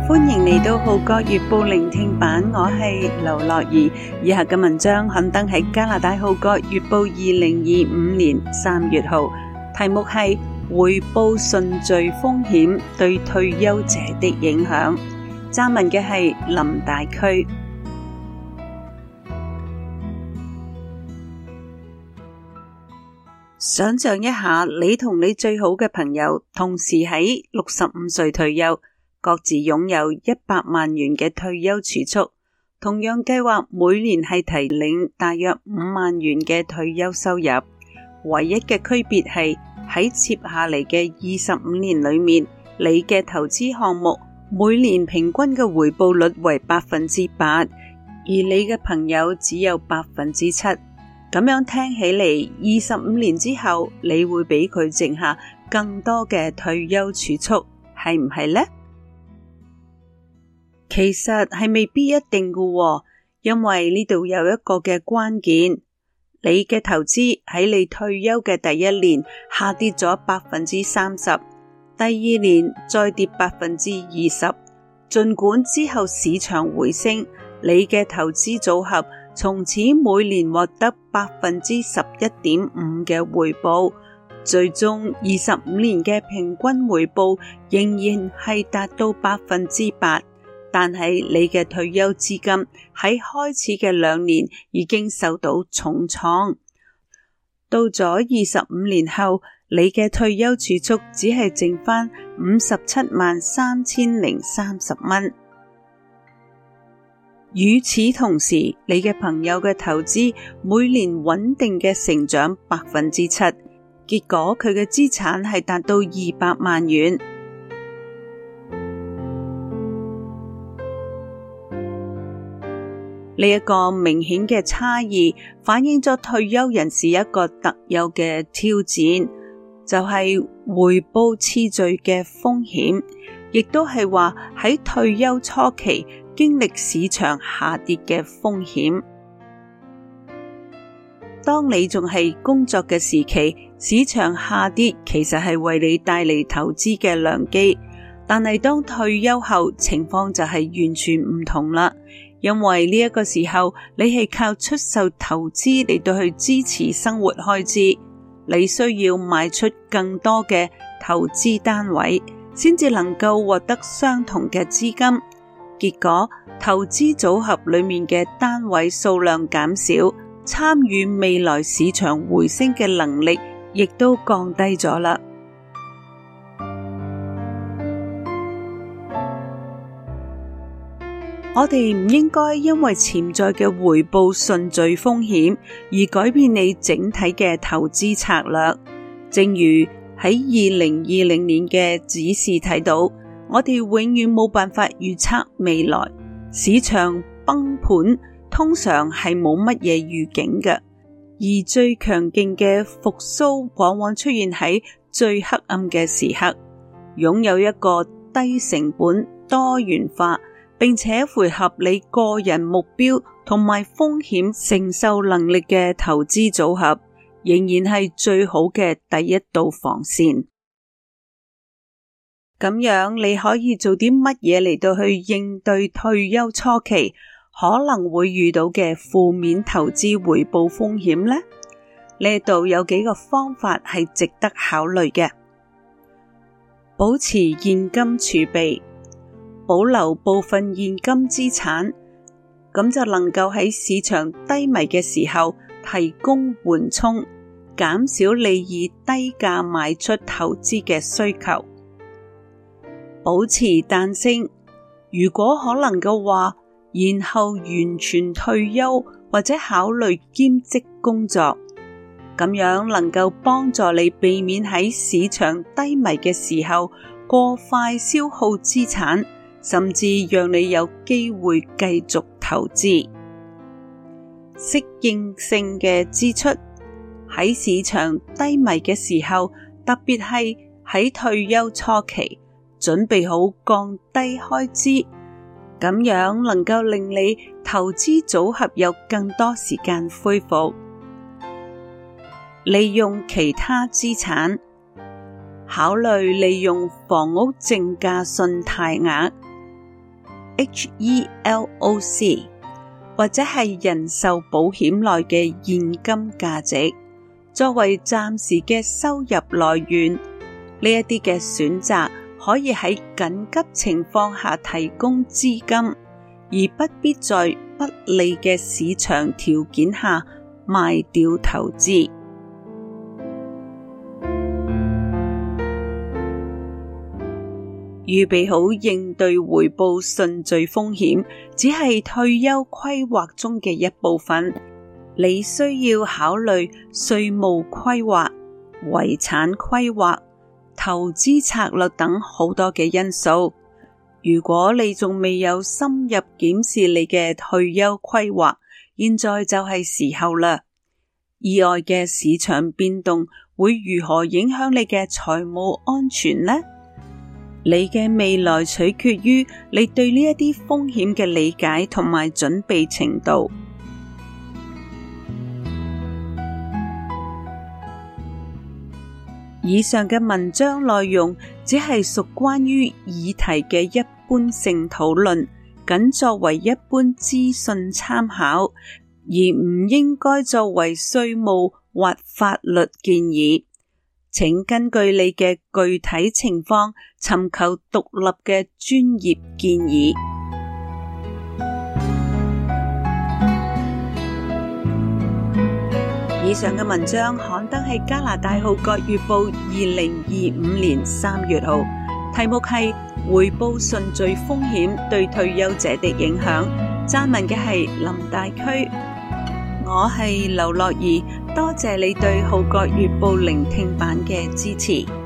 歡迎嚟到《號角月報》聆聽版，我係劉樂兒。以下嘅文章刊登喺加拿大《號角月報》2025年3月號，題目係回報順序風險對退休者的影響。撰文嘅係林大區。想象一下，你同你最好嘅朋友同時喺65歲退休，各自擁有100萬元嘅退休儲蓄，同樣計劃每年係提領大約5萬元嘅退休收入。唯一嘅區別係喺接下嚟嘅25年裏面，你嘅投資項目每年平均嘅回報率為 8%， 而你嘅朋友只有 7%。咁樣聽起嚟，25年之後你會比佢剩下更多嘅退休儲蓄，係唔係呢？其實係未必一定㗎，因為呢度有一個嘅關鍵，你嘅投資喺你退休嘅第一年下跌咗 30%， 第二年再跌 20%， 儘管之後市場回升，你嘅投資組合從此每年獲得 11.5% 嘅回報，最終25年嘅平均回報仍然係達到 8%， 但係你嘅退休資金喺開始嘅2年已經受到重創。到咗25年後，你嘅退休儲蓄只係剩返573030蚊。與此同時，你嘅朋友嘅投資每年穩定嘅成長 7%， 結果佢嘅資產係達到200萬元。呢一個明顯嘅差異反映咗退休人士一個特有嘅挑戰，就係回報次序嘅風險，亦都係話喺退休初期經歷市場下跌嘅風險。當你仲係工作嘅時期，市場下跌其實係為你帶嚟投資嘅良機，但係當退休後，情況就係完全唔同啦。因為呢一個時候，你係靠出售投資嚟到去支持生活開支，你需要賣出更多嘅投資單位，先至能夠獲得相同嘅資金。結果，投資組合裏面嘅單位數量減少，參與未來市場回升嘅能力亦都降低咗啦。我哋唔應該因為潛在嘅回報順序風險而改變你整體嘅投資策略。正如喺2020年嘅指示睇到，我哋永遠冇辦法預測未來，市場崩盤通常係冇乜嘢預警嘅，而最強勁嘅復甦往往出現喺最黑暗嘅時刻。擁有一個低成本、多元化並且符合你個人目標同埋風險承受能力嘅投資組合，仍然係最好嘅第一道防線。咁樣你可以做啲乜嘢嚟到去應對退休初期可能會遇到嘅負面投資回報風險呢？呢度有幾個方法係值得考慮嘅。保持現金儲備，保留部分現金資產，咁就能夠喺市場低迷嘅時候提供緩衝，減少你以低價賣出投資嘅需求。保持彈性，如果可能嘅話，然後完全退休或者考慮兼職工作，咁樣能夠幫助你避免喺市場低迷嘅時候過快消耗資產，甚至讓你有機會繼續投資。適應性嘅支出，喺市場低迷嘅時候，特別係喺退休初期，準備好降低開支，咁樣能夠令你投資組合有更多時間恢復。利用其他資產，考慮利用房屋淨價信貸額， HELOC， 或者係人壽保險內嘅現金價值，作為暫時嘅收入來源。呢一啲嘅選擇可以喺緊急情況下提供資金，而不必在不利嘅市場條件下賣掉投資。預備好應對回報順序風險，只係退休規劃中嘅一部分。你需要考慮稅務規劃、遺產規劃、投資策略等好多嘅因素。如果你仲未有深入檢視你嘅退休規劃，現在就係時候啦。意外嘅市場變動會如何影響你嘅財務安全呢？你嘅未來取決於你對呢一啲風險嘅理解同埋準備程度。以上嘅文章內容只係屬關於議題嘅一般性討論，僅作為一般資訊參考，而唔應該作為稅務或法律建議。請根據你嘅具體情況尋求獨立嘅專業建議。以上嘅文章刊登喺加拿大《號角月報》2025年3月號，題目係回報順序風險對退休者的影響。撰文嘅係林大區。我係劉樂儀，多謝你對《號角月報》聆聽版嘅支持。